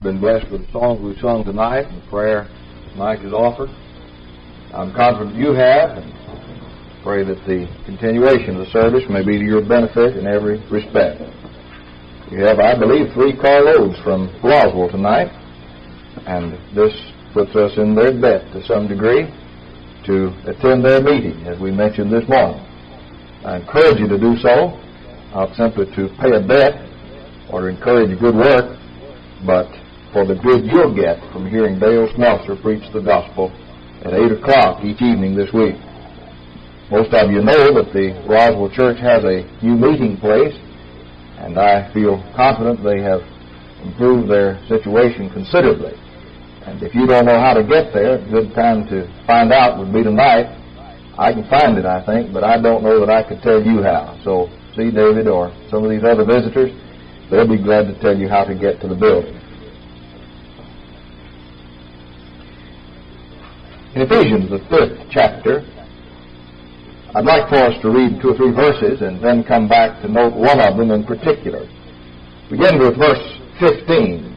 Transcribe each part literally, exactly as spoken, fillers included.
Been blessed with the songs we've sung tonight and the prayer Mike has offered. I'm confident you have, and pray that the continuation of the service may be to your benefit in every respect. You have, I believe, three carloads from Roswell tonight, and this puts us in their debt to some degree to attend their meeting, as we mentioned this morning. I encourage you to do so, not simply to pay a debt or to encourage good work, but for the good you'll get from hearing Dale Smelser preach the gospel at eight o'clock each evening this week. Most of you know that the Roswell Church has a new meeting place, and I feel confident they have improved their situation considerably. And if you don't know how to get there, a good time to find out would be tonight. I can find it, I think, but I don't know that I could tell you how. So see David or some of these other visitors. They'll be glad to tell you how to get to the building. In Ephesians, the fifth chapter, I'd like for us to read two or three verses and then come back to note one of them in particular. Begin with verse fifteen.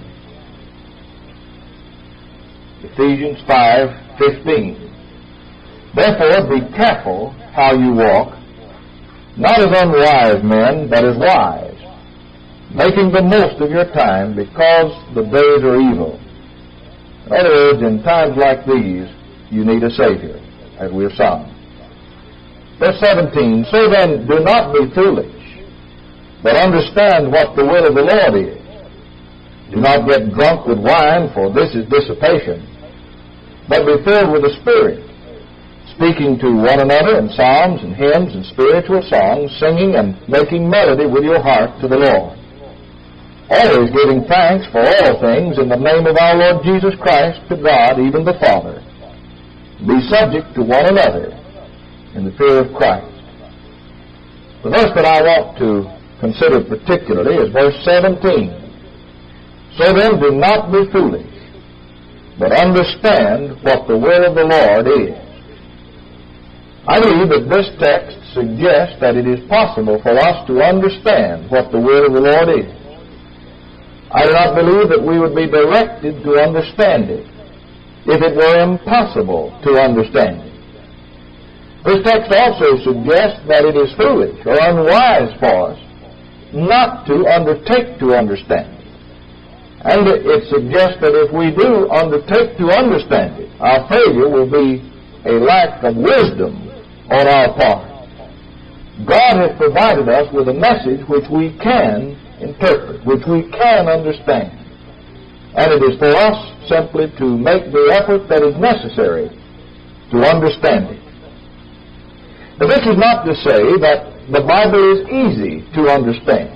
Ephesians five fifteen. Therefore be careful how you walk, not as unwise men, but as wise, making the most of your time, because the days are evil. In other words, in times like these, you need a Savior, as we have sung. Verse seventeen, so then do not be foolish, but understand what the will of the Lord is. Do not get drunk with wine, for this is dissipation, but be filled with the Spirit, speaking to one another in psalms and hymns and spiritual songs, singing and making melody with your heart to the Lord, always giving thanks for all things in the name of our Lord Jesus Christ to God, even the Father. Be subject to one another in the fear of Christ. The verse that I want to consider particularly is verse seventeen. So then do not be foolish, but understand what the will of the Lord is. I believe that this text suggests that it is possible for us to understand what the will of the Lord is. I do not believe that we would be directed to understand it if it were impossible to understand it. This text also suggests that it is foolish or unwise for us not to undertake to understand it. And it suggests that if we do undertake to understand it, our failure will be a lack of wisdom on our part. God has provided us with a message which we can interpret, which we can understand. And it is for us simply to make the effort that is necessary to understand it. But this is not to say that the Bible is easy to understand.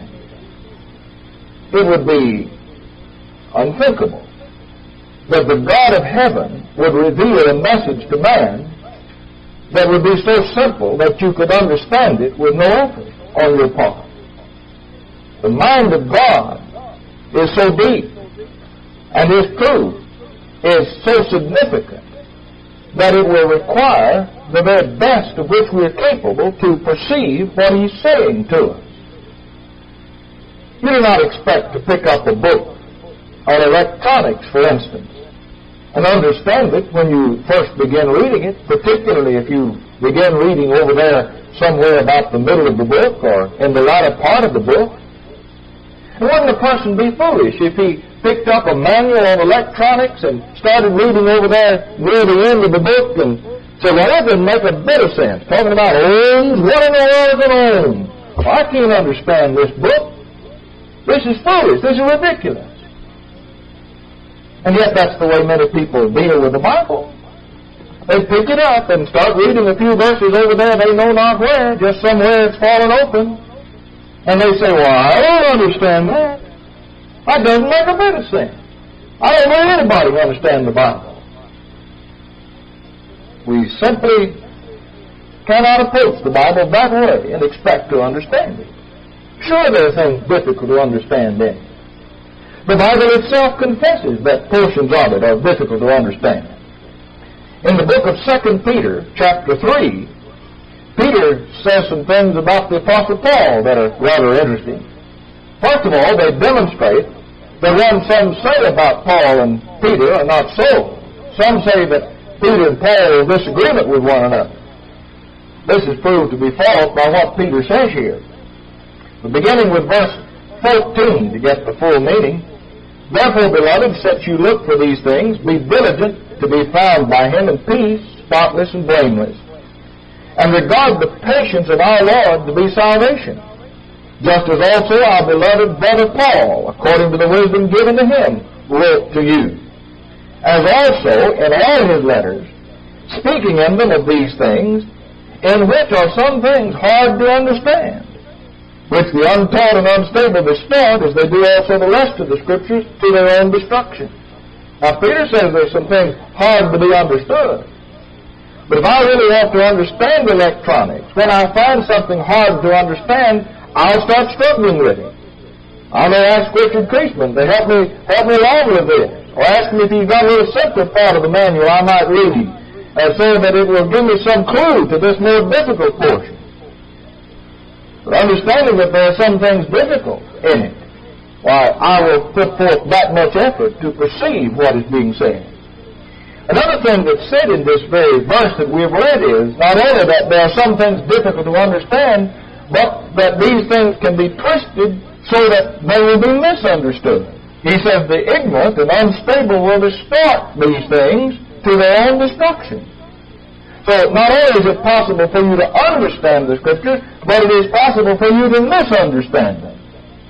It would be unthinkable that the God of heaven would reveal a message to man that would be so simple that you could understand it with no effort on your part. The mind of God is so deep, and His truth is so significant that it will require the very best of which we are capable to perceive what He's saying to us. You do not expect to pick up a book on electronics, for instance, and understand it when you first begin reading it, particularly if you begin reading over there somewhere about the middle of the book or in the latter part of the book. And wouldn't a person be foolish if he picked up a manual on electronics and started reading over there near the end of the book and said, well, that doesn't make a bit of sense, talking about ohms, what in the world is an ohm? Well, I can't understand this book. This is foolish. This is ridiculous. And yet that's the way many people deal with the Bible. They pick it up and start reading a few verses over there, they know not where, just somewhere it's fallen open. And they say, well, I don't understand that. That doesn't make a bit of sense. I don't know anybody who understands the Bible. We simply cannot approach the Bible that way and expect to understand it. Sure, there are things difficult to understand in it. The Bible itself confesses that portions of it are difficult to understand. In the book of Second Peter, chapter three, Peter says some things about the Apostle Paul that are rather interesting. First of all, they demonstrate The one some say about Paul and Peter are not so. Some say that Peter and Paul are in disagreement with one another. This is proved to be false by what Peter says here. But beginning with verse fourteen to get the full meaning, therefore, beloved, since you look for these things, be diligent to be found by him in peace, spotless and blameless, and regard the patience of our Lord to be salvation, just as also our beloved brother Paul, according to the wisdom given to him, wrote to you, as also in all his letters, speaking in them of these things, in which are some things hard to understand, which the untaught and unstable distort, as they do also the rest of the Scriptures, to their own destruction. Now, Peter says there's some things hard to be understood. But if I really want to understand electronics, when I find something hard to understand, I'll start struggling with it. I may ask Richard Creasman to help me, help me along with this, or ask him if he's got a little simpler part of the manual I might read, uh, so that it will give me some clue to this more difficult portion. But understanding that there are some things difficult in it, why, I will put forth that much effort to perceive what is being said. Another thing that's said in this very verse that we have read is not only that there are some things difficult to understand, but that these things can be twisted so that they will be misunderstood. He says the ignorant and unstable will distort these things to their own destruction. So not only is it possible for you to understand the Scriptures, but it is possible for you to misunderstand them.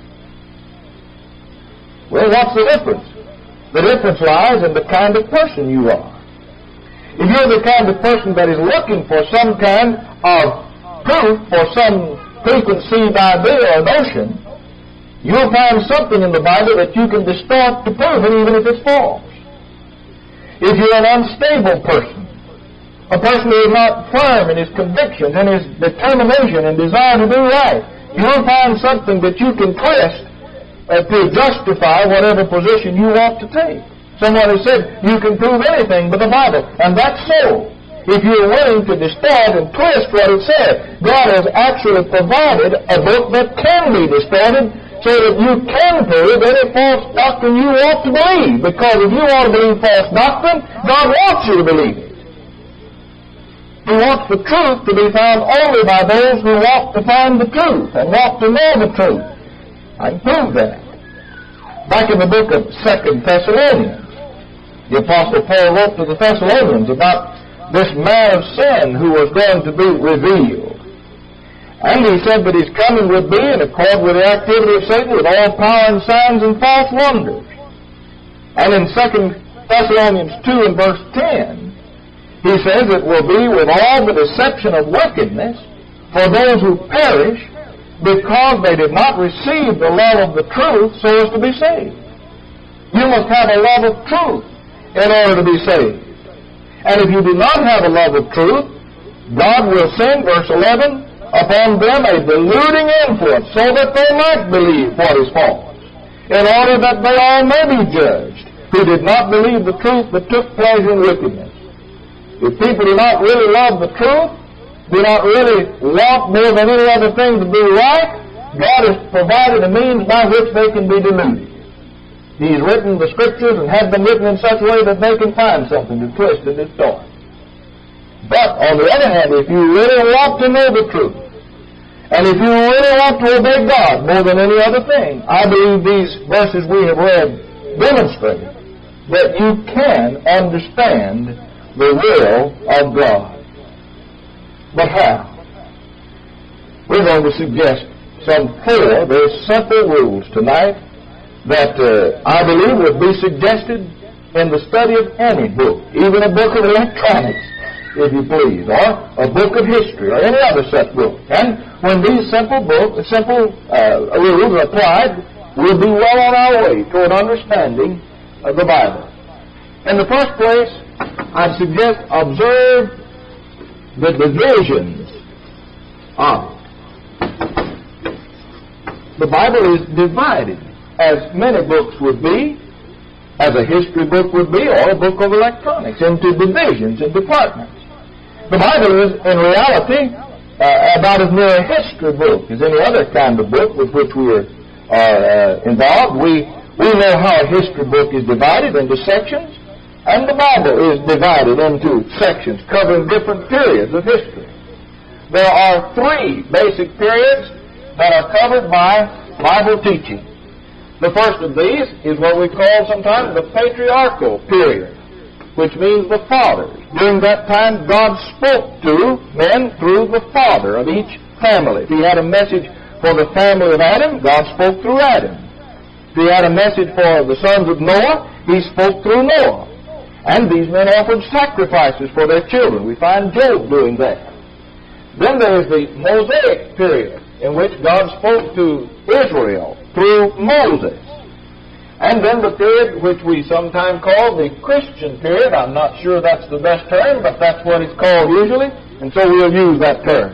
Well, what's the difference? The difference lies in the kind of person you are. If you're the kind of person that is looking for some kind of proof for some preconceived idea or notion, you'll find something in the Bible that you can distort to prove it, even if it's false. If you're an unstable person, a person who is not firm in his convictions and his determination and desire to do right, you'll find something that you can twist uh, to justify whatever position you want to take. Someone has said you can prove anything but the Bible, and that's so. If you're willing to distort and twist what it says, God has actually provided a book that can be distorted so that you can prove any false doctrine you want to believe. Because if you want to believe false doctrine, God wants you to believe it. He wants the truth to be found only by those who want to find the truth and want to know the truth. I can prove that. Back in the book of Second Thessalonians, the Apostle Paul wrote to the Thessalonians about this man of sin who was going to be revealed. And he said that his coming would be in accord with the activity of Satan with all power and signs and false wonders. And in Second Thessalonians two and verse ten, he says it will be with all the deception of wickedness for those who perish because they did not receive the love of the truth so as to be saved. You must have a love of truth in order to be saved. And if you do not have a love of truth, God will send, verse eleven, upon them a deluding influence so that they might believe what is false, in order that they all may be judged who did not believe the truth but took pleasure in wickedness. If people do not really love the truth, do not really want more than any other thing to be right, God has provided a means by which they can be deluded. He's written the Scriptures and had them written in such a way that they can find something to twist and distort. But, on the other hand, if you really want to know the truth, and if you really want to obey God more than any other thing, I believe these verses we have read demonstrate that you can understand the will of God. But how? We're going to suggest some four very simple rules tonight that uh, I believe would be suggested in the study of any book, even a book of electronics, if you please, or a book of history, or any other such book. And when these simple books, simple uh, rules are applied, we'll be well on our way toward understanding of the Bible. In the first place, I suggest observe the divisions of it. The Bible is divided, as many books would be, as a history book would be, or a book of electronics, into divisions and departments. The Bible is, in reality, uh, about as near a history book as any other kind of book with which we are, are uh, involved. We We know how a history book is divided into sections, and the Bible is divided into sections covering different periods of history. There are three basic periods that are covered by Bible teaching. The first of these is what we call sometimes the patriarchal period, which means the fathers. During that time, God spoke to men through the father of each family. If he had a message for the family of Adam, God spoke through Adam. If he had a message for the sons of Noah, he spoke through Noah. And these men offered sacrifices for their children. We find Job doing that. Then there is the Mosaic period, in which God spoke to Israel through Moses. And then the period which we sometimes call the Christian period. I'm not sure that's the best term, but that's what it's called usually, and so we'll use that term.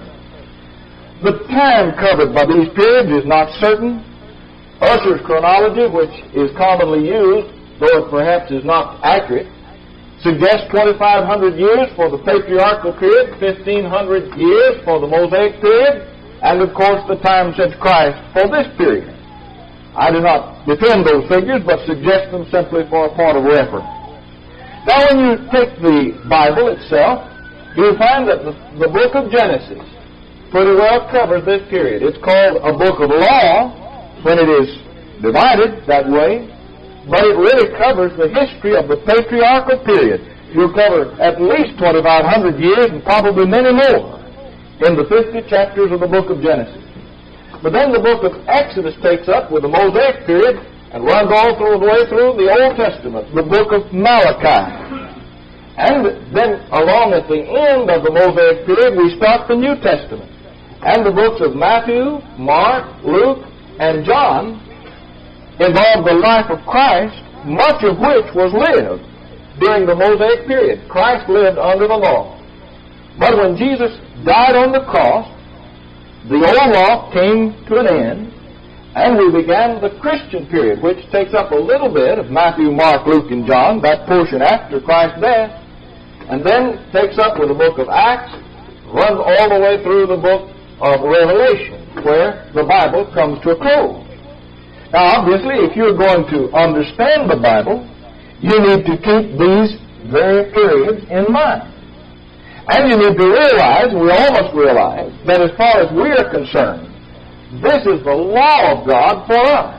The time covered by these periods is not certain. Ussher's chronology, which is commonly used, though it perhaps is not accurate, suggests twenty-five hundred years for the patriarchal period, fifteen hundred years for the Mosaic period, and of course the time since Christ for this period. I do not defend those figures, but suggest them simply for a point of reference. Now when you take the Bible itself, you'll find that the, the book of Genesis pretty well covers this period. It's called a book of law when it is divided that way, but it really covers the history of the patriarchal period. You'll cover at least twenty-five hundred years and probably many more in the fifty chapters of the book of Genesis. But then the book of Exodus takes up with the Mosaic period and runs all through the way through the Old Testament, the book of Malachi. And then along at the end of the Mosaic period, we start the New Testament. And the books of Matthew, Mark, Luke, and John involve the life of Christ, much of which was lived during the Mosaic period. Christ lived under the law. But when Jesus died on the cross, the old law came to an end, and we began the Christian period, which takes up a little bit of Matthew, Mark, Luke, and John, that portion after Christ's death, and then takes up with the book of Acts, runs all the way through the book of Revelation, where the Bible comes to a close. Now, obviously, if you're going to understand the Bible, you need to keep these very periods in mind. And you need to realize, we all must realize, that as far as we are concerned, this is the law of God for us.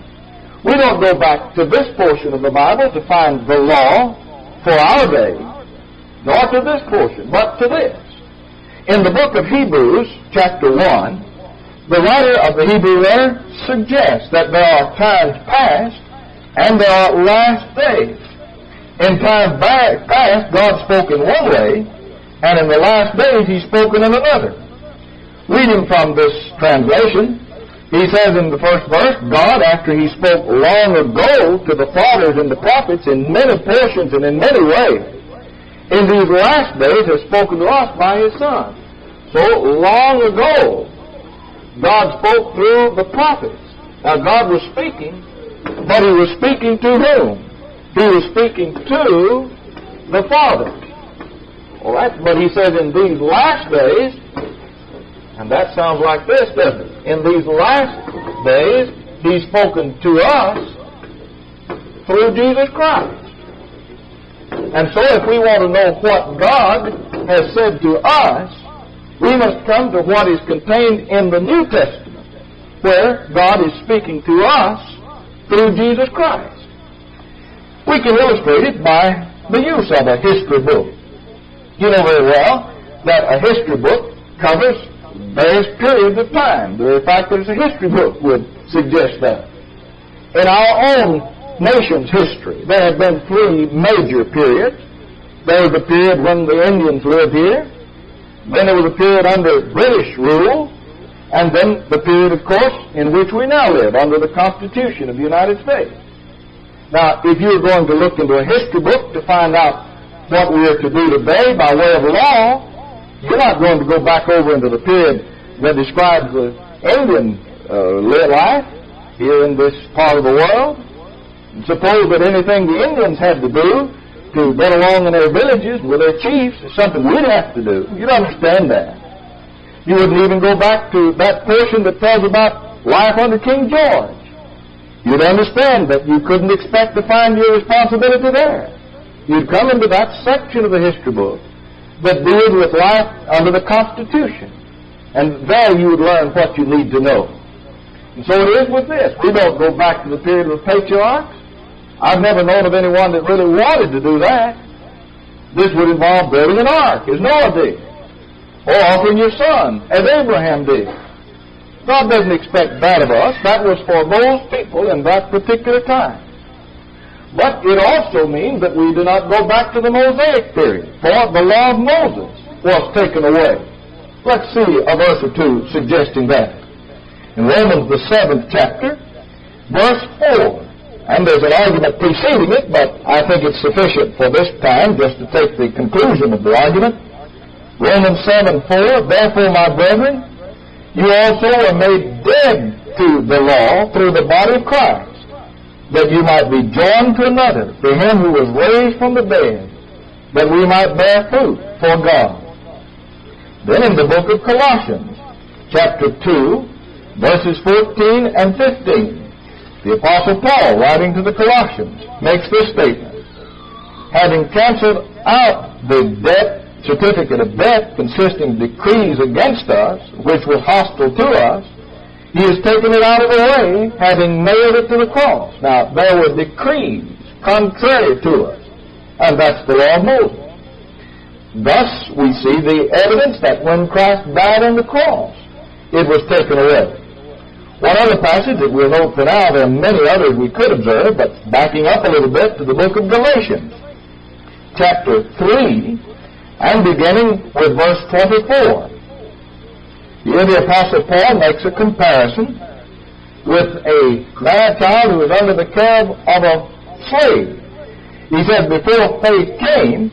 We don't go back to this portion of the Bible to find the law for our day, nor to this portion, but to this. In the book of Hebrews, chapter one, the writer of the Hebrew letter suggests that there are times past and there are last days. In times past, God spoke in one way, and in the last days He's spoken in another. Reading from this translation, he says in the first verse, God, after He spoke long ago to the fathers and the prophets in many portions and in many ways, in these last days has spoken to us by His Son. So long ago, God spoke through the prophets. Now God was speaking, but He was speaking to whom? He was speaking to the fathers. All right, but He says in these last days, and that sounds like this, doesn't it? In these last days, He's spoken to us through Jesus Christ. And so if we want to know what God has said to us, we must come to what is contained in the New Testament, where God is speaking to us through Jesus Christ. We can illustrate it by the use of a history book. You know very well that a history book covers various periods of time. The very fact that it's a history book would suggest that. In our own nation's history, there have been three major periods. There was the period when the Indians lived here. Then there was a period under British rule. And then the period, of course, in which we now live, under the Constitution of the United States. Now, if you're going to look into a history book to find out what we are to do today by way of law, you're not going to go back over into the period that describes the Indian uh, life here in this part of the world. And suppose that anything the Indians had to do to get along in their villages with their chiefs is something we'd have to do. You'd understand that. You wouldn't even go back to that portion that tells about life under King George. you'd understand that you couldn't expect to find your responsibility there. You'd come into that section of the history book that deals with life under the Constitution. And there you would learn what you need to know. And so it is with this. We don't go back to the period of the patriarchs. I've never known of anyone that really wanted to do that. This would involve building an ark, as Noah did, or offering your son, as Abraham did. God doesn't expect that of us. That was for those people in that particular time. But it also means that we do not go back to the Mosaic period, for the law of Moses was taken away. Let's see a verse or two suggesting that. In Romans, the seventh chapter, verse four, and there's an argument preceding it, but I think it's sufficient for this time just to take the conclusion of the argument. Romans seven four, therefore, my brethren, you also were made dead to the law through the body of Christ, that you might be joined to another, to him who was raised from the dead, that we might bear fruit for God. Then in the book of Colossians, chapter two, verses fourteen and fifteen, the Apostle Paul, writing to the Colossians, makes this statement: having canceled out the debt, certificate of debt consisting of decrees against us, which was hostile to us, he has taken it out of the way, having nailed it to the cross. Now, there were decrees contrary to us, and that's the law of Moses. Thus, we see the evidence that when Christ died on the cross, it was taken away. One other passage that we'll note for now, there are many others we could observe, but backing up a little bit to the book of Galatians, chapter three, and beginning with verse twenty-four. Here the Apostle Paul makes a comparison with a man-child who was under the care of a slave. He says, before faith came,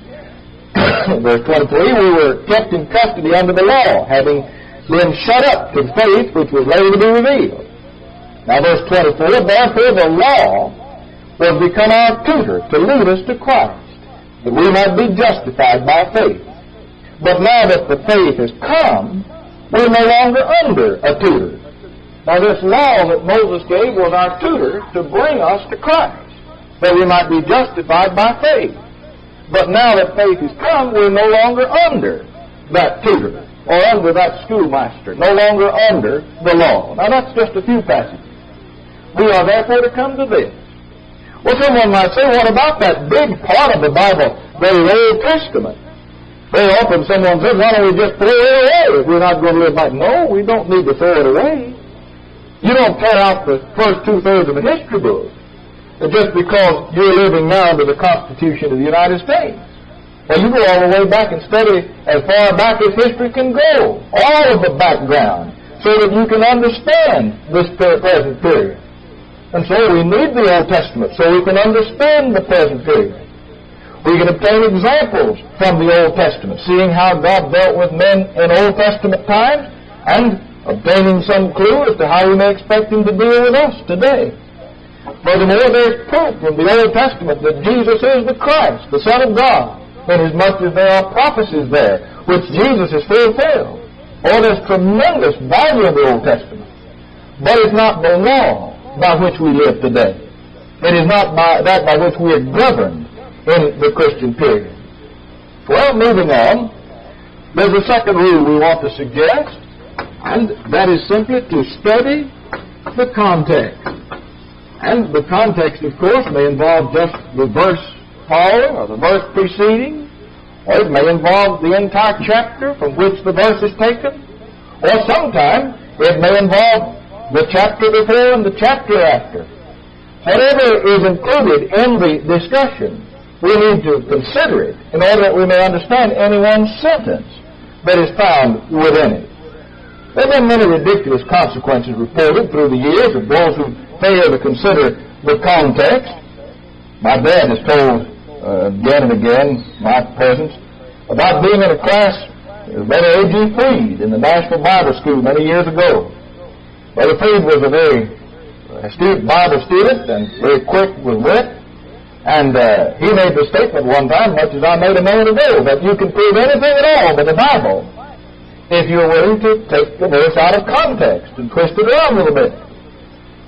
verse twenty-three, we were kept in custody under the law, having been shut up to faith which was later to be revealed. Now verse twenty-four, therefore the law was become our tutor to lead us to Christ, that we might be justified by faith. But now that the faith has come, we're no longer under a tutor. Now this law that Moses gave was our tutor to bring us to Christ, that we might be justified by faith. But now that faith has come, we're no longer under that tutor, or under that schoolmaster, no longer under the law. Now that's just a few passages. We are therefore to come to this. Well, someone might say, what about that big part of the Bible, the Old Testament? Very often someone says, why don't we just throw it away if we're not going to live by it? No, we don't need to throw it away. You don't tear out the first two-thirds of the history book just because you're living now under the Constitution of the United States. Well, you go all the way back and study as far back as history can go, all of the background, so that you can understand this present period. And so we need the Old Testament so we can understand the present period. We can obtain examples from the Old Testament, seeing how God dealt with men in Old Testament times, and obtaining some clue as to how we may expect Him to deal with us today. Furthermore, there's proof from the Old Testament that Jesus is the Christ, the Son of God, inasmuch as there are prophecies there which Jesus has fulfilled. Oh, there's tremendous value in the Old Testament. But it's not the law by which we live today. It is not by that by which we are governed in the Christian period. Well, moving on, there's a second rule we want to suggest, and that is simply to study the context. And the context, of course, may involve just the verse following or the verse preceding, or it may involve the entire chapter from which the verse is taken, or sometimes it may involve the chapter before and the chapter after. Whatever is included in the discussion, we need to consider it in order that we may understand any one sentence that is found within it. There have been many ridiculous consequences reported through the years of those who fail to consider the context. My dad has told uh, again and again, my presence, about being in a class with Brother A G Freed in the National Bible School many years ago. Brother Freed was a very astute Bible student and very quick with wit, and uh, he made the statement one time, much as I made a moment ago, that you can prove anything at all with the Bible if you're willing to take the verse out of context and twist it around a little bit.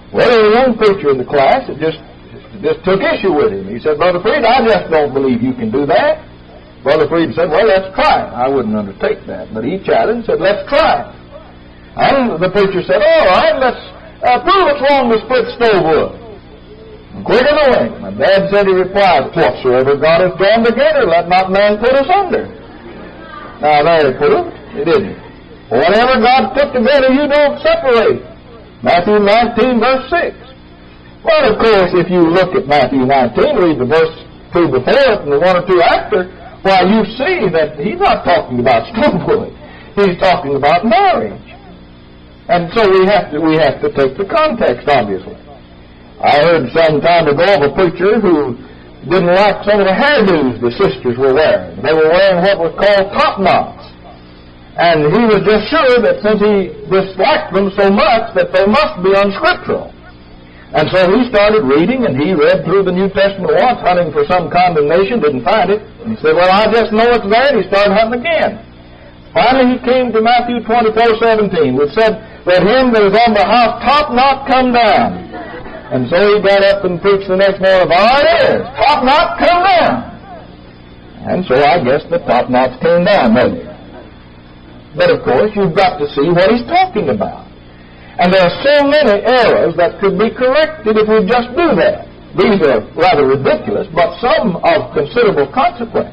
Well, there was a young preacher in the class that just, just took issue with him. He said, Brother Freed, I just don't believe you can do that. Brother Freed said, well, let's try it. I wouldn't undertake that. But he challenged and said, let's try it. And the preacher said, all right, let's uh, prove what's wrong with split stove wood. Quicker than wink. My dad said, he replied, whatsoever God has joined together, let not man put asunder. Now, there he put it. He didn't. Whatever God put together, you don't separate. Matthew nineteen, verse six. Well, of course, if you look at Matthew nineteen, read the verse two before it and the one or two after, why, you see that he's not talking about stove wood. He's talking about marriage. And so we have to, we have to take the context, obviously. I heard some time ago of a preacher who didn't like some of the hairdos the sisters were wearing. They were wearing what was called top knots. And he was just sure that since he disliked them so much that they must be unscriptural. And so he started reading, and he read through the New Testament once, hunting for some condemnation, didn't find it. And he said, well, I just know it's there, and he started hunting again. Finally he came to Matthew twenty-four seventeen, which said, let him that is on the house top knot come down. And so he got up and preached the next morning, oh, it is, top knot come down. And so I guess the top knots came down, maybe. But of course, you've got to see what he's talking about. And there are so many errors that could be corrected if we just do that. These are rather ridiculous, but some of considerable consequence.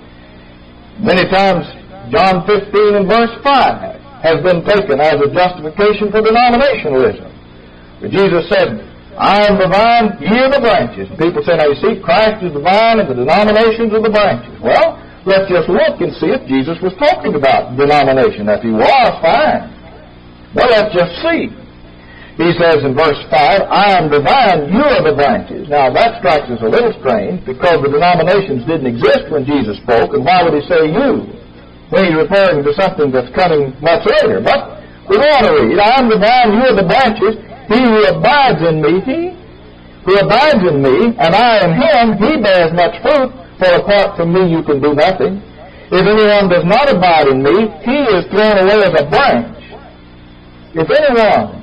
Many times, John fifteen and verse five has been taken as a justification for denominationalism. But Jesus said, I am the vine, ye are the branches. And people say, now you see, Christ is the vine and the denominations are the branches. Well, let's just look and see if Jesus was talking about denomination. If he was, fine. Well, let's just see. He says in verse five, I am the vine, you are the branches. Now, that strikes us a little strange because the denominations didn't exist when Jesus spoke, and why would he say you? When he's referring to something that's coming much later. But we want to read, I am the vine, you are the branches. He who abides in me, he who abides in me, and I in him, he bears much fruit, for apart from me you can do nothing. If anyone does not abide in me, he is thrown away as a branch. If anyone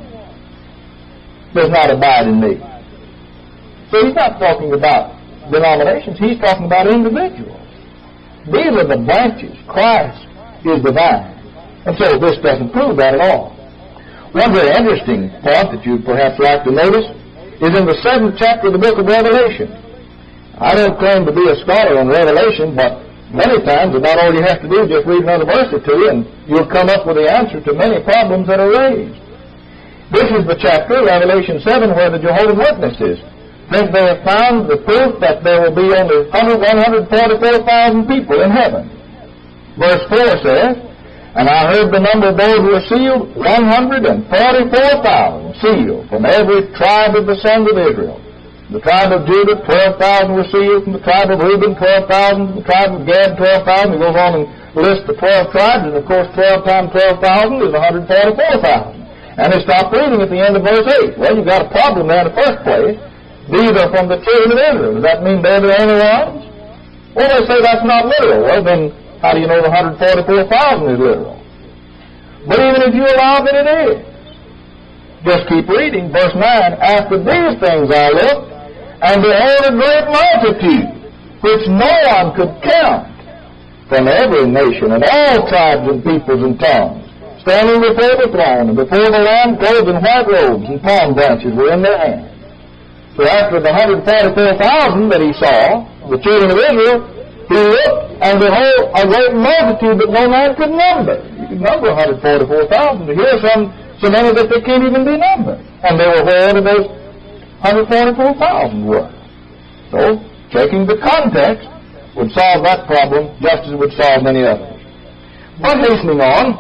does not abide in me. So he's not talking about denominations, he's talking about individuals. These are the branches. Christ is the vine. And so this doesn't prove that at all. One very interesting point that you'd perhaps like to notice is in the seventh chapter of the book of Revelation. I don't claim to be a scholar on Revelation, but many times about all you have to do is just read another verse or two and you'll come up with the answer to many problems that are raised. This is the chapter, Revelation seven, where the Jehovah's Witnesses think they have found the proof that there will be only one hundred forty-four thousand people in heaven. Verse four says, and I heard the number of those who were sealed, one hundred forty-four thousand sealed from every tribe of the sons of Israel. The tribe of Judah, twelve thousand were sealed. From the tribe of Reuben, twelve thousand. From the tribe of Gad, twelve thousand. He goes on and lists the twelve tribes, and of course twelve times twelve thousand is one hundred forty-four thousand. And they stop reading at the end of verse eight. Well, you've got a problem there in the first place. These are from the children of Israel. Does that mean they're the only ones? Well, they say that's not literal. Well, then how do you know the one hundred forty-four thousand is literal? But even if you allow that it is, just keep reading. Verse nine, after these things I looked, and behold a great multitude, which no one could count, from every nation and all tribes and peoples and tongues, standing before the throne and before the Lamb, clothed in white robes, and palm branches were in their hands. So after the one hundred forty-four thousand that he saw, the children of Israel, he looked, and behold, a great multitude that no man could number. You could number one hundred forty-four thousand. But here some, so many that they can't even be numbered. And they were where those one hundred forty-four thousand were. So, checking the context would solve that problem just as it would solve many others. But hastening on,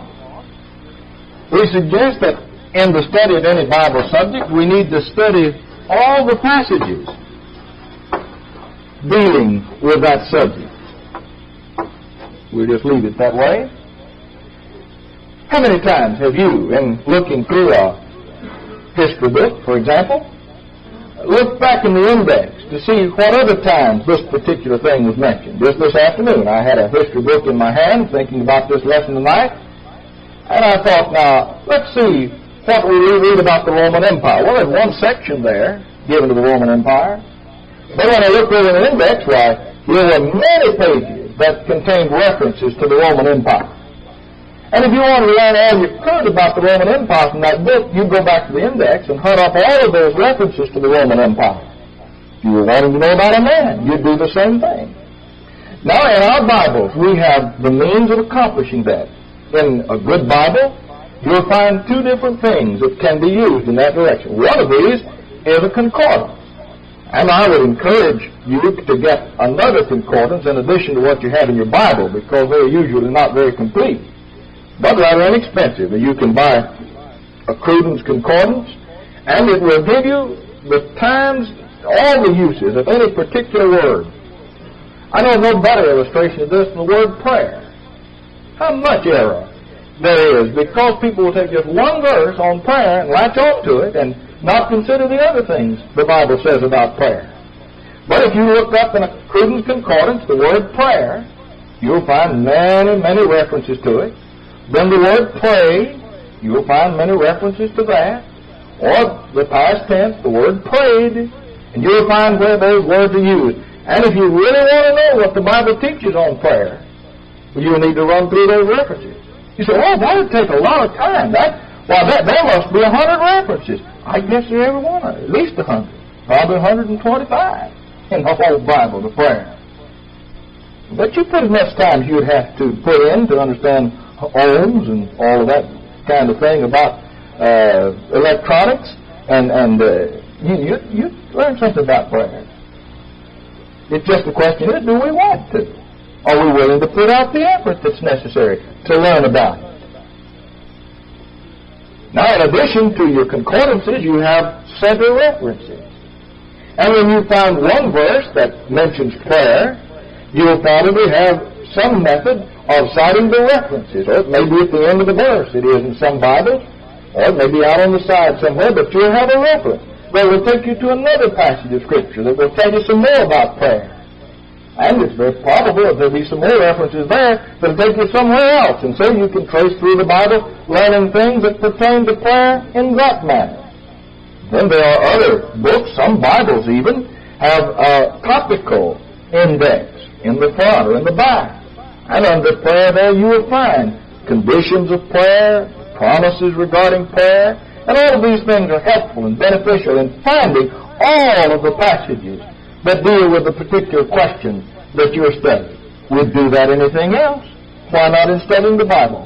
we suggest that in the study of any Bible subject, we need to study all the passages dealing with that subject. We'll just leave it that way. How many times have you, in looking through a history book, for example, looked back in the index to see what other times this particular thing was mentioned? Just this afternoon, I had a history book in my hand thinking about this lesson tonight, and I thought, now, let's see what we read about the Roman Empire. Well, there's one section there given to the Roman Empire. But when I looked over the index, why, there were many pages that contained references to the Roman Empire. And if you want to learn all you could about the Roman Empire from that book, you go back to the index and hunt up all of those references to the Roman Empire. If you were wanting to know about a man, you'd do the same thing. Now, in our Bibles, we have the means of accomplishing that. In a good Bible, you'll find two different things that can be used in that direction. One of these is a concordance. And I would encourage you to get another concordance in addition to what you have in your Bible, because they're usually not very complete, but rather inexpensive. You can buy a Cruden's Concordance, and it will give you the times, all the uses of any particular word. I know no better illustration of this than the word prayer. How much error there is, because people will take just one verse on prayer and latch on to it and not consider the other things the Bible says about prayer. But if you look up in a Cruden's Concordance the word prayer, you'll find many, many references to it. Then the word pray, you'll find many references to that. Or the past tense, the word prayed, and you'll find where those words are used. And if you really want to know what the Bible teaches on prayer, you'll need to run through those references. You say, well, that would take a lot of time. That, well, that, there must be a hundred references. I guess there every one of it, at least a hundred, probably a hundred and twenty-five in the whole Bible to prayer. But you put as much time as you'd have to put in to understand ohms and all of that kind of thing about uh, electronics, and and uh, you, you you learn something about prayer. It's just the question is, do we want to? Are we willing to put out the effort that's necessary to learn about it? Now, in addition to your concordances, you have center references. And when you find one verse that mentions prayer, you'll probably have some method of citing the references. Or it may be at the end of the verse. It is in some Bibles. Or it may be out on the side somewhere, but you'll have a reference that will take you to another passage of Scripture that will tell you some more about prayer. And it's very probable that there'll be some more references there that'll take you somewhere else. And so you can trace through the Bible, learning things that pertain to prayer in that manner. Then there are other books, some Bibles even, have a topical index in the front or in the back. And under prayer there you will find conditions of prayer, promises regarding prayer, and all of these things are helpful and beneficial in finding all of the passages that deal with the particular question that you're studying. We'd do that anything else. Why not in studying the Bible?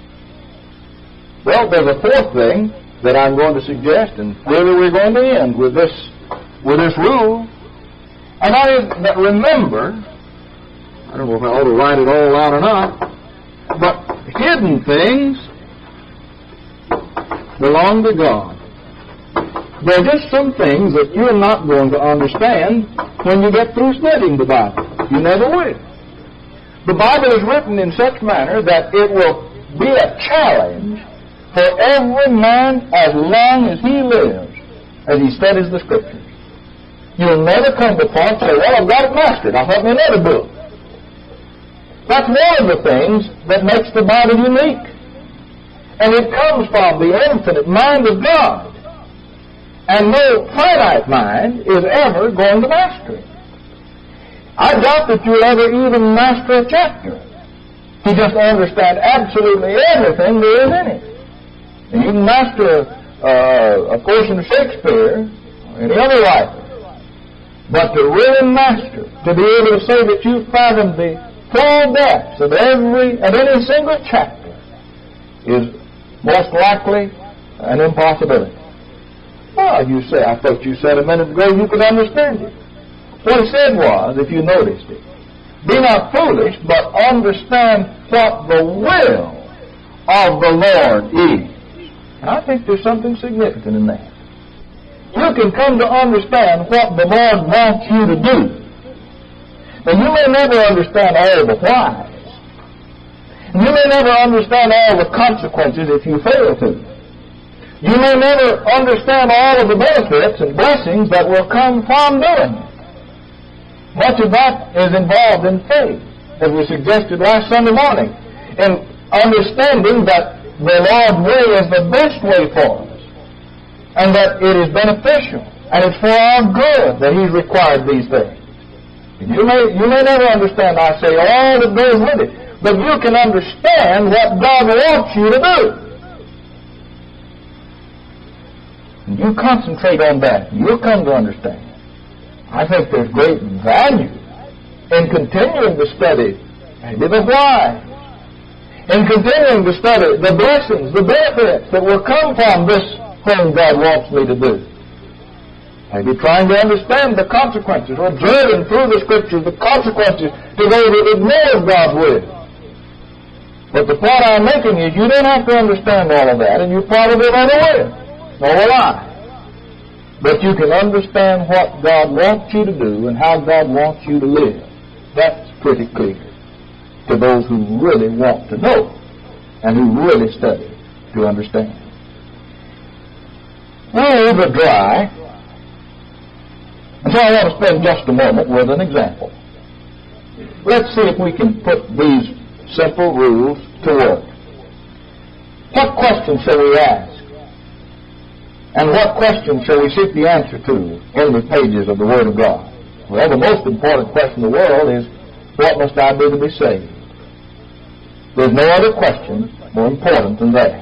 Well, there's a fourth thing that I'm going to suggest, and really we're going to end with this, with this rule, and that is that remember, I don't know if I ought to write it all out or not, but hidden things belong to God. There are just some things that you're not going to understand when you get through studying the Bible. You never will. The Bible is written in such manner that it will be a challenge for every man as long as he lives, as he studies the Scriptures. You'll never come to the point and say, well, I've got it mastered. I'll have me another book. That's one of the things that makes the Bible unique. And it comes from the infinite mind of God. And no finite mind is ever going to master it. I doubt that you'll ever even master a chapter to just understand absolutely everything there is in it. And you can master uh, a portion of Shakespeare or any other writer. But to really master, to be able to say that you fathom the full depths of every, of any single chapter is most likely an impossibility. Well, you say, I thought you said a minute ago you could understand it. What he said was, if you noticed it, be not foolish, but understand what the will of the Lord is. And I think there's something significant in that. You can come to understand what the Lord wants you to do. Now, you may never understand all the whys. You may never understand all the consequences if you fail to. You may never understand all of the benefits and blessings that will come from doing it. Much of that is involved in faith, as we suggested last Sunday morning, in understanding that the Lord's way is the best way for us, and that it is beneficial, and it's for our good that He's required these things. And you may, you may never understand, I say, all that goes with it, but you can understand what God wants you to do. And you concentrate on that, and you'll come to understand. I think there's great value in continuing to study maybe the why, in continuing to study the blessings, the benefits that will come from this thing God wants me to do. Maybe trying to understand the consequences, or observing through the Scriptures the consequences to those that ignore God's will. But the point I'm making is you don't have to understand all of that, and you probably never will, nor will I. But you can understand what God wants you to do and how God wants you to live. That's pretty clear to those who really want to know and who really study to understand. Rules are dry, and so I want to spend just a moment with an example. Let's see if we can put these simple rules to work. What questions shall we ask? And what questions shall we seek the answer to in the pages of the Word of God? Well, the most important question in the world is, what must I do to be saved? There's no other question more important than that.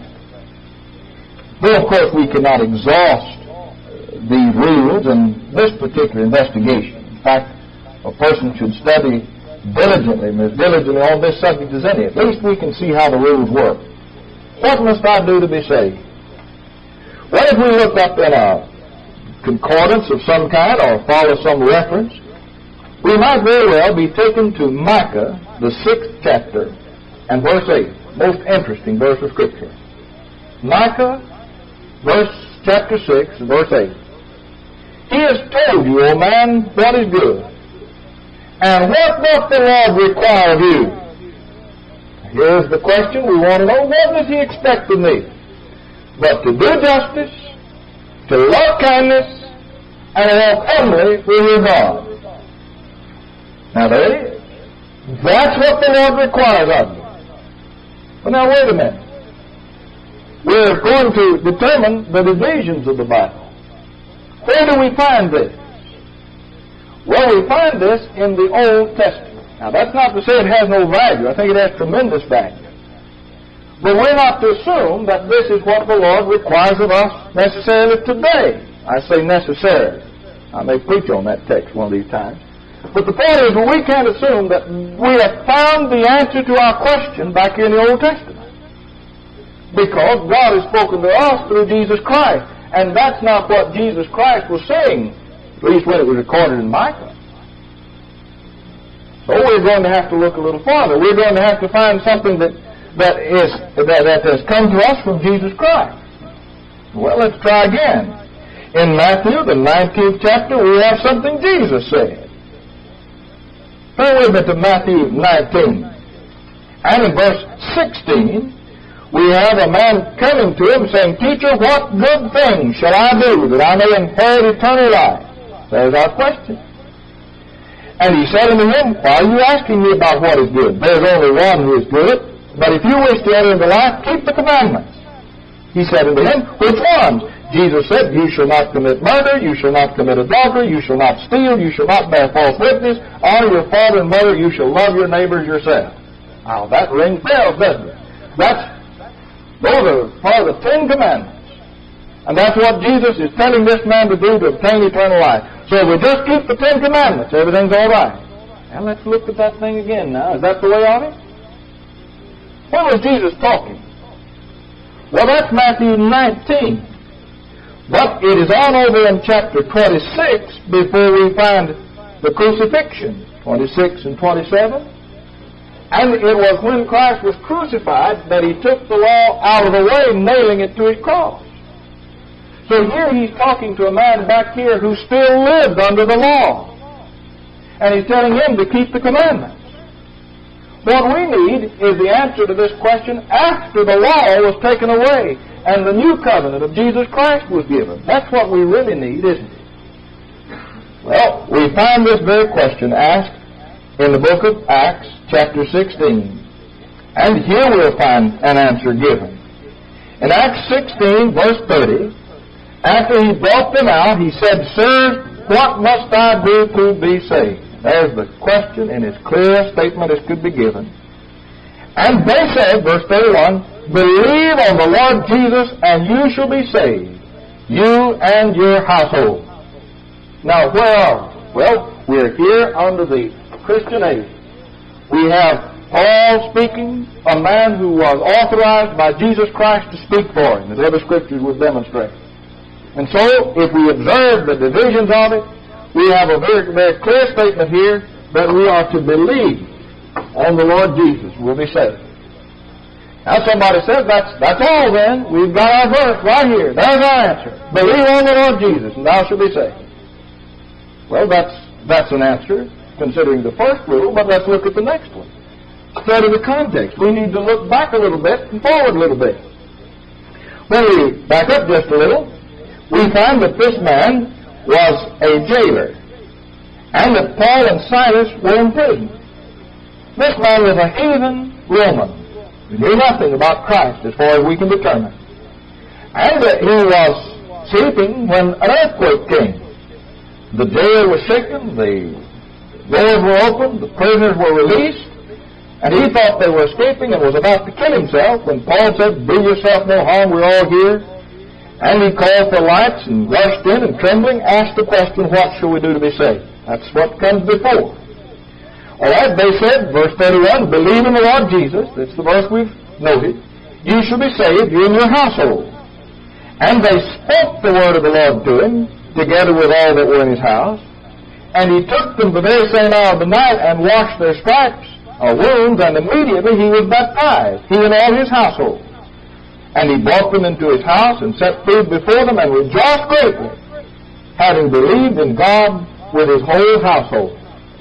Though, of course, we cannot exhaust these rules in this particular investigation. In fact, a person should study diligently, as diligently on this subject as any. At least we can see how the rules work. What must I do to be saved? Well, if we look up in a concordance of some kind or follow some reference, we might very well be taken to Micah, the sixth chapter, and verse eight. Most interesting verse of Scripture. Micah, verse chapter six, and verse eight. He has told you, O man, what is good. And what doth the Lord require of you? Here's the question we want to know. What does He expect of me? But to do justice, to love kindness, and walk humbly with your God. Now there it is. That's what the Lord requires of you. But now wait a minute. We're going to determine the divisions of the Bible. Where do we find this? Well, we find this in the Old Testament. Now that's not to say it has no value. I think it has tremendous value. But we're not to assume that this is what the Lord requires of us necessarily today. I say necessarily. I may preach on that text one of these times. But the point is, we can't assume that we have found the answer to our question back in the Old Testament. Because God has spoken to us through Jesus Christ. And that's not what Jesus Christ was saying, at least when it was recorded in Micah. So we're going to have to look a little farther. We're going to have to find something that that is that, that has come to us from Jesus Christ. Well, let's try again. In Matthew, the nineteenth chapter, we have something Jesus said. Turn with me to Matthew nineteen. And in verse sixteen, we have a man coming to him saying, Teacher, what good thing shall I do that I may inherit eternal life? There's our question. And he said unto him, Why are you asking me about what is good? There's only one who is good. But if you wish to enter into life, keep the commandments. He said unto him, Which ones? Jesus said, You shall not commit murder, you shall not commit adultery, you shall not steal, you shall not bear false witness, honor your father and mother, you shall love your neighbors yourself. Now that rings bells, doesn't it? That's, those are part of the Ten Commandments. And that's what Jesus is telling this man to do to obtain eternal life. So if we just keep the Ten Commandments, everything's all right. Now let's look at that thing again now. Is that the way of it? When was Jesus talking? Well, that's Matthew nineteen. But it is on over in chapter twenty-six before we find the crucifixion, twenty-six and twenty-seven. And it was when Christ was crucified that He took the law out of the way, nailing it to His cross. So here He's talking to a man back here who still lived under the law. And He's telling him to keep the commandments. What we need is the answer to this question after the law was taken away and the new covenant of Jesus Christ was given. That's what we really need, isn't it? Well, we find this very question asked in the book of Acts, chapter sixteen. And here we'll find an answer given. In Acts sixteen, verse thirty, after he brought them out, he said, Sirs, what must I do to be saved? There's the question in as clear a statement as could be given. And they said, verse thirty-one, Believe on the Lord Jesus, and you shall be saved, you and your household. Now, where are we? Well, we're here under the Christian age. We have Paul speaking, a man who was authorized by Jesus Christ to speak for him, as other scriptures would demonstrate. And so, if we observe the divisions of it, we have a very, very clear statement here that we are to believe on the Lord Jesus, we'll be saved. Now somebody says, that's, that's all then. We've got our verse right here. There's our answer. Believe on the Lord Jesus, and thou shalt be saved. Well, that's, that's an answer, considering the first rule, but let's look at the next one. Study the context. We need to look back a little bit and forward a little bit. When we back up just a little, we find that this man was a jailer, and that Paul and Silas were in prison. This man was a heathen Roman. He knew nothing about Christ as far as we can determine. And uh, he was sleeping when an earthquake came. The jail was shaken, the doors were opened, the prisoners were released, and he thought they were escaping and was about to kill himself when Paul said, Do yourself no harm, we're all here. And he called for lights and rushed in and trembling asked the question, What shall we do to be saved? That's what comes before. All right, they said, verse thirty-one, Believe in the Lord Jesus. That's the verse we've noted. You shall be saved, you and your household. And they spoke the word of the Lord to him, together with all that were in his house. And he took them the very same hour of the night and washed their stripes or wounds, and immediately he was baptized, he and all his household. And he brought them into his house and set food before them and rejoiced greatly, having believed in God with his whole household.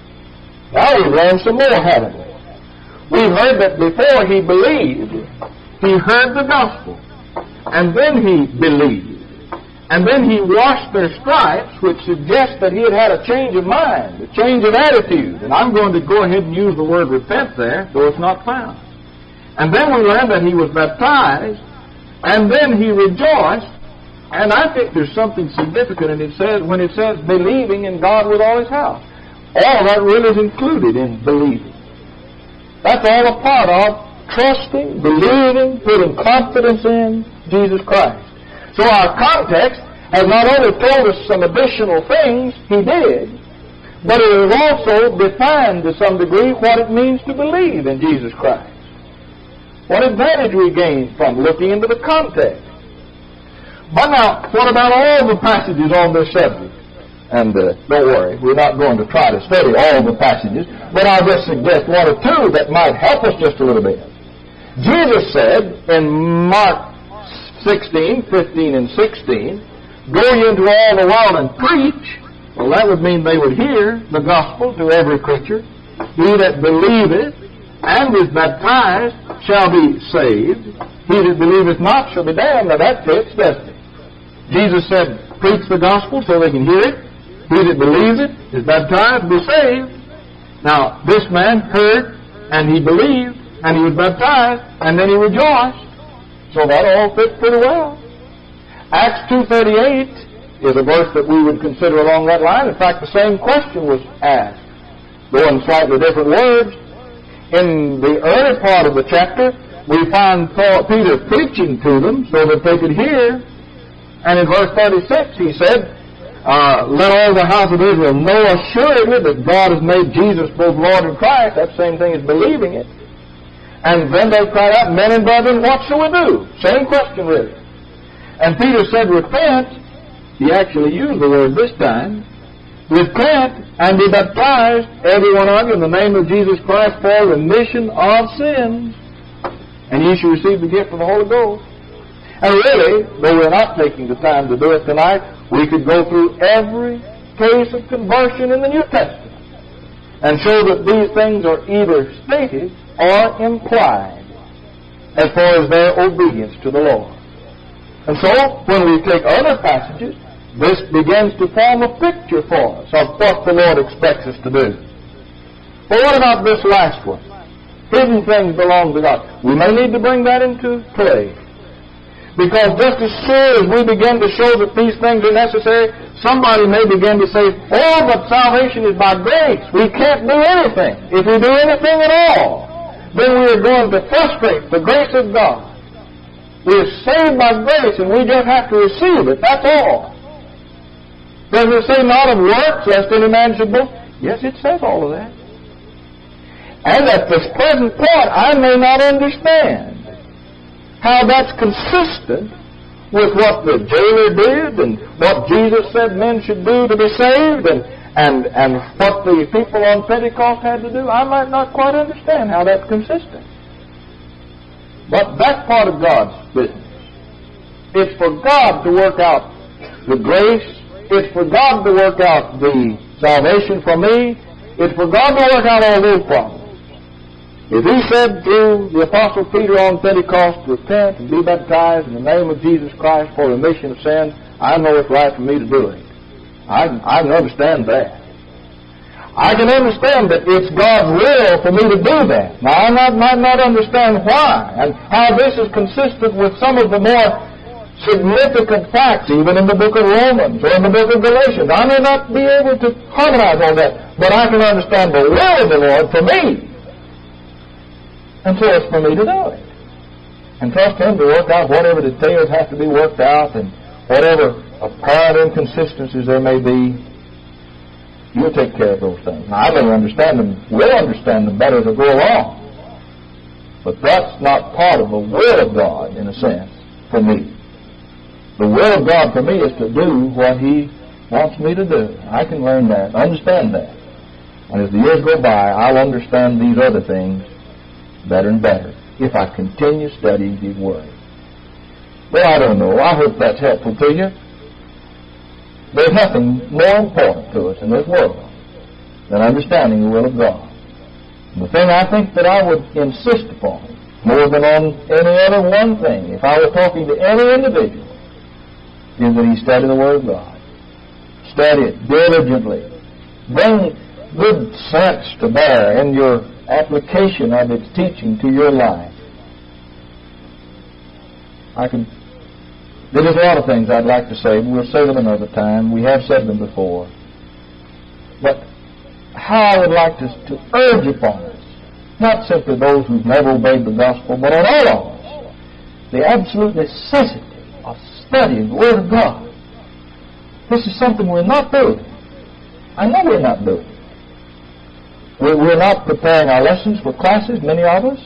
Now we've learned some more, haven't we? We've heard that before he believed, he heard the gospel, and then he believed. And then he washed their stripes, which suggests that he had had a change of mind, a change of attitude. And I'm going to go ahead and use the word repent there, though it's not found. And then we learned that he was baptized, and then he rejoiced. And I think there's something significant in it says when it says believing in God with all his house. All that really is included in believing. That's all a part of trusting, believing, putting confidence in Jesus Christ. So our context has not only told us some additional things he did, but it has also defined to some degree what it means to believe in Jesus Christ. What advantage we gain from looking into the context. But now, what about all the passages on this subject? And uh, don't worry, we're not going to try to study all the passages, but I'll just suggest one or two that might help us just a little bit. Jesus said in Mark sixteen, fifteen, and sixteen, Go ye into all the world and preach. Well, that would mean they would hear the gospel to every creature. He that believeth and is baptized shall be saved. He that believeth not shall be damned. Now that fits, doesn't it? Jesus said, preach the gospel so they can hear it. He that believes it, is baptized, will be saved. Now, this man heard, and he believed, and he was baptized, and then he rejoiced. So that all fits pretty well. Acts two thirty-eight is a verse that we would consider along that line. In fact, the same question was asked, though in slightly different words. In the early part of the chapter, we find Peter preaching to them so that they could hear. And in verse thirty-six, he said, Uh, let all the house of Israel know assuredly that God has made Jesus both Lord and Christ. That same thing as believing it. And then they cried out, Men and brethren, what shall we do? Same question really. And Peter said, Repent. He actually used the word this time. Repent and be baptized, every one of you, in the name of Jesus Christ for remission of sins. And ye shall receive the gift of the Holy Ghost. And really, though we're not taking the time to do it tonight, we could go through every case of conversion in the New Testament and show that these things are either stated or implied as far as their obedience to the Lord. And so, when we take other passages, this begins to form a picture for us of what the Lord expects us to do. But what about this last one? Hidden things belong to God. We may need to bring that into play. Because just as sure as we begin to show that these things are necessary, somebody may begin to say, oh, but salvation is by grace. We can't do anything. If we do anything at all, then we are going to frustrate the grace of God. We are saved by grace, and we just have to receive it. That's all. Does it say not of works, lest any man should boast? Yes, it says all of that. And at this present point, I may not understand how that's consistent with what the jailer did and what Jesus said men should do to be saved and, and, and what the people on Pentecost had to do. I might not quite understand how that's consistent. But that's part of God's business. It's for God to work out the grace. It's for God to work out the salvation for me. It's for God to work out all those problems. If He said through the Apostle Peter on Pentecost, repent and be baptized in the name of Jesus Christ for remission of sins, I know it's right for me to do it. I, I can understand that. I can understand that it's God's will for me to do that. Now, I not, might not understand why and how this is consistent with some of the more significant facts, even in the book of Romans or in the book of Galatians. I may not be able to harmonize on that, but I can understand the will of the Lord for me. And so it's for me to do it. And trust Him to work out whatever details have to be worked out and whatever apparent inconsistencies there may be. You'll take care of those things. Now, I better understand them, will understand them better as I go along. But that's not part of the will of God, in a sense, for me. The will of God for me is to do what He wants me to do. I can learn that, understand that. And as the years go by, I'll understand these other things better and better if I continue studying His Word. Well, I don't know. I hope that's helpful to you. There's nothing more important to us in this world than understanding the will of God. And the thing I think that I would insist upon more than on any other one thing, if I were talking to any individual, is that he study the Word of God. Study it diligently. Bring good sense to bear in your application of its teaching to your life. I can. There's a lot of things I'd like to say, but we'll say them another time. We have said them before. But how I would like to, to urge upon us, not simply those who've never obeyed the gospel, but on all of us, the absolute necessity of studying the Word of God. This is something we're not doing. I know we're not doing. We're, we're not preparing our lessons for classes, many of us.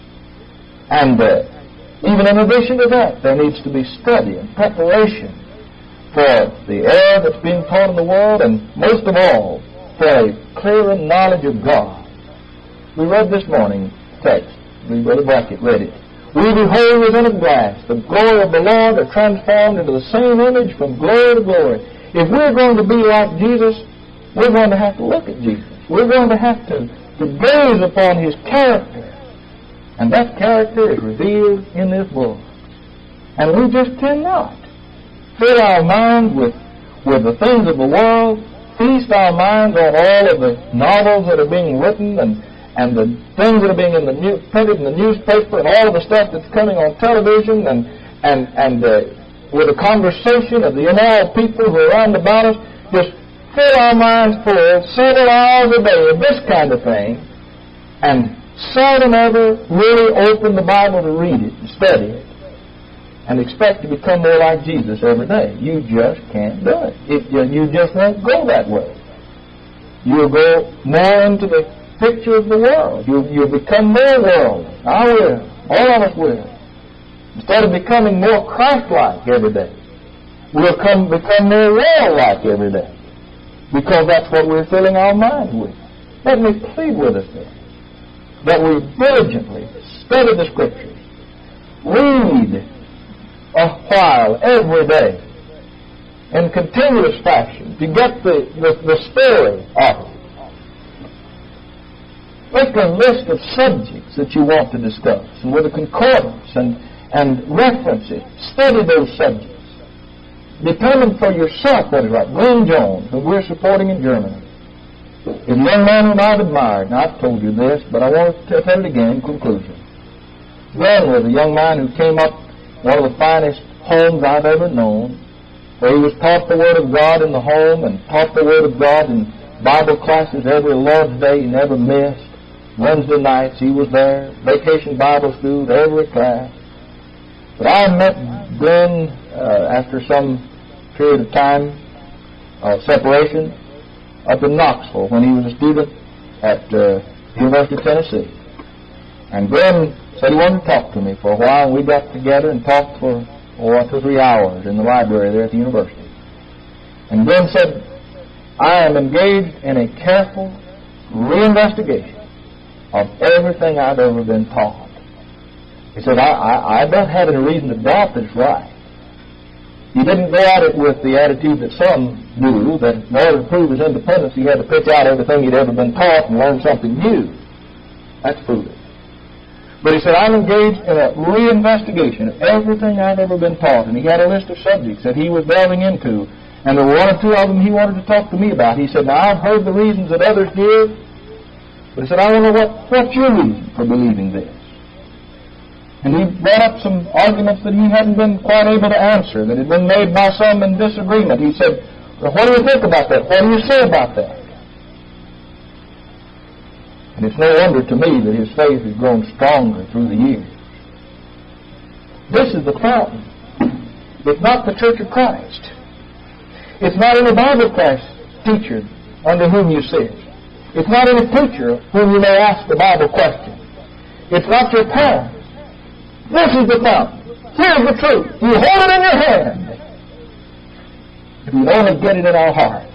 And uh, even in addition to that, there needs to be study and preparation for the error that's being taught in the world, and most of all, for a clearer knowledge of God. We read this morning text. We Brother Brackett read it. We behold within a glass the glory of the Lord, are transformed into the same image from glory to glory. If we're going to be like Jesus, we're going to have to look at Jesus. We're going to have to, to gaze upon His character. And that character is revealed in this book. And we just cannot fill our minds with, with the things of the world, feast our minds on all of the novels that are being written and, and the things that are being in the new, printed in the newspaper and all of the stuff that's coming on television and, and, and uh, with the conversation of the immoral people who are around about us. Just fill our minds full several hours a day of this kind of thing, and seldom ever really open the Bible to read it and study it and expect to become more like Jesus every day. You just can't do it. it you just won't go that way. You'll go more into the picture of the world. You'll, you'll become more worldly. I will. All of us will. Instead of becoming more Christ-like every day, we'll come, become more world-like every day, because that's what we're filling our minds with. Let me plead with us then, that we diligently study the Scriptures, read a while every day in continuous fashion to get the, the, the story of it. Make a list of subjects that you want to discuss, and with a concordance and, and references, study those subjects. Determine for yourself what is right. Glenn Jones, who we're supporting in Germany, is a young man whom I've admired. Now, I've told you this, but I want to tell it again in conclusion. Glenn was a young man who came up one of the finest homes I've ever known, where he was taught the Word of God in the home and taught the Word of God in Bible classes every Lord's Day he never missed. Wednesday nights he was there, vacation Bible school, every class. But I met Glenn uh, after some period of time of separation up in Knoxville when he was a student at uh, University of Tennessee. And Glenn said he wanted to talk to me for a while, and we got together and talked for oh, two or three hours in the library there at the university. And Glenn said, I am engaged in a careful reinvestigation of everything I've ever been taught. He said, I, I, I don't have any reason to doubt that it's right. He didn't go at it with the attitude that some do, that in order to prove his independence, he had to pitch out everything he'd ever been taught and learn something new. That's foolish. But he said, I'm engaged in a reinvestigation of everything I've ever been taught. And he had a list of subjects that he was delving into. And there were one or two of them he wanted to talk to me about. He said, now, I've heard the reasons that others give. But he said, I want to know what, what's your reason for believing this? And he brought up some arguments that he hadn't been quite able to answer, that had been made by some in disagreement. He said, well, what do you think about that? What do you say about that? And it's no wonder to me that his faith has grown stronger through the years. This is the fountain. It's not the Church of Christ. It's not any Bible class teacher under whom you sit. It's not any preacher whom you may ask the Bible question. It's not your parents. This is the fountain. Here's the truth. You hold it in your hand. If we only get it in our hearts.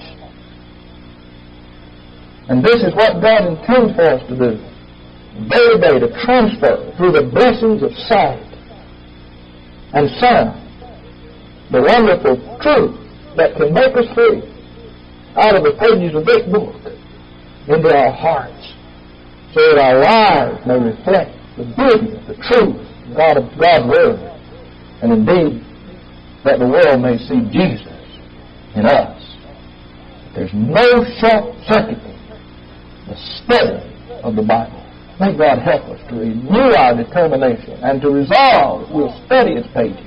And this is what God intends for us to do. Day to day, to transfer through the blessings of sight and sound the wonderful truth that can make us free out of the pages of this book into our hearts, so that our lives may reflect the goodness, the truth of God, of God's Word, and indeed that the world may see Jesus in us. There's no short-circuiting the study of the Bible. May God help us to renew our determination and to resolve that we'll study its pages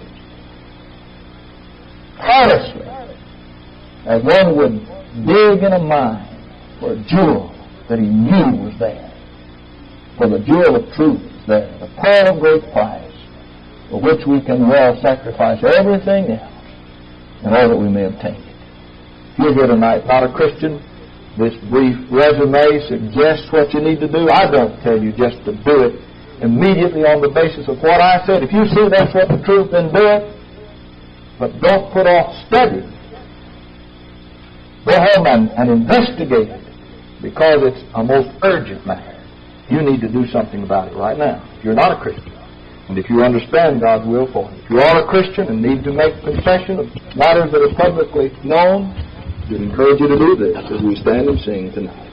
tirelessly, as one would dig in a mine for a jewel that he knew was there, for the jewel of truth is there, the pearl of great price, for which we can well sacrifice everything else in order that we may obtain it. If you're here tonight, not a Christian, this brief resume suggests what you need to do. I don't tell you just to do it immediately on the basis of what I said. If you see that's what the truth, then do it. But don't put off study. Go home and, and investigate it, because it's a most urgent matter. You need to do something about it right now if you're not a Christian, and if you understand God's will for you. If you are a Christian and need to make confession of matters that are publicly known, we'd encourage you to do this as we stand and sing tonight.